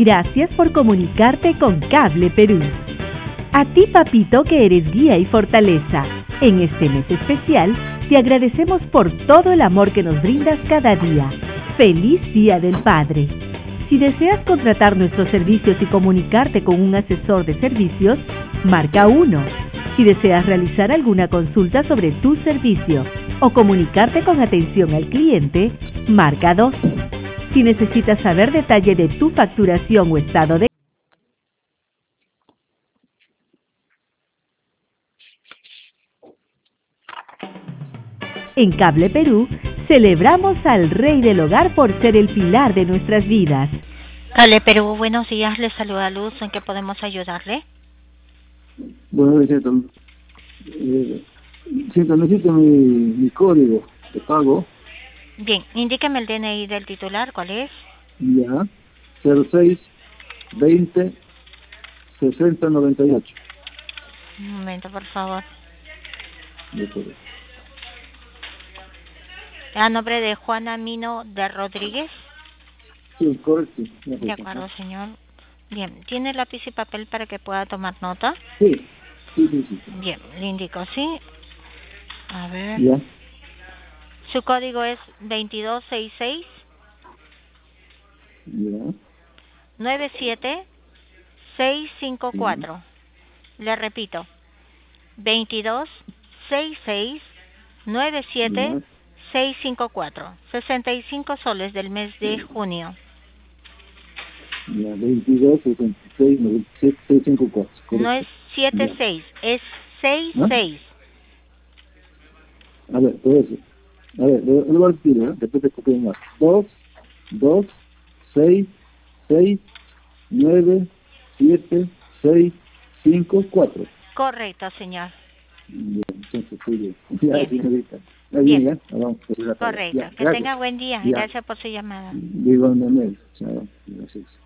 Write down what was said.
Gracias por comunicarte con Cable Perú. A ti, papito, que eres guía y fortaleza. En este mes especial, te agradecemos por todo el amor que nos brindas cada día. ¡Feliz Día del Padre! Si deseas contratar nuestros servicios y comunicarte con un asesor de servicios, marca 1. Si deseas realizar alguna consulta sobre tu servicio o comunicarte con atención al cliente, marca 2. Si necesitas saber detalle de tu facturación o estado de... En Cable Perú, celebramos al Rey del Hogar por ser el pilar de nuestras vidas. Cable Perú, buenos días, le saluda Luz, ¿en qué podemos ayudarle? Bueno, necesito mi código de pago. Bien, indíqueme el DNI del titular, ¿cuál es? Ya, 06 20 60 98. Un momento, por favor. A nombre de Juana Mino de Rodríguez. Sí, correcto. De acuerdo, señor. Bien, ¿tiene lápiz y papel para que pueda tomar nota? Sí. Bien, le indico, ¿sí? A ver. Ya. Su código es 2266. Ya. 97654. Le repito, 226697 65 soles del mes de junio. Ya, 22 66 97 654. No es 76, es 66. A ver, le voy a repetir, después te copio más. 2 6 6 9 7 6 5 4. Correcto, señor. Bien, entonces estoy bien. Ya, Bien. señorita. Bien. Ya, vamos, Correcto. ya, Que tenga buen día. Ya. Gracias por su llamada. Digo, no, chao. Gracias.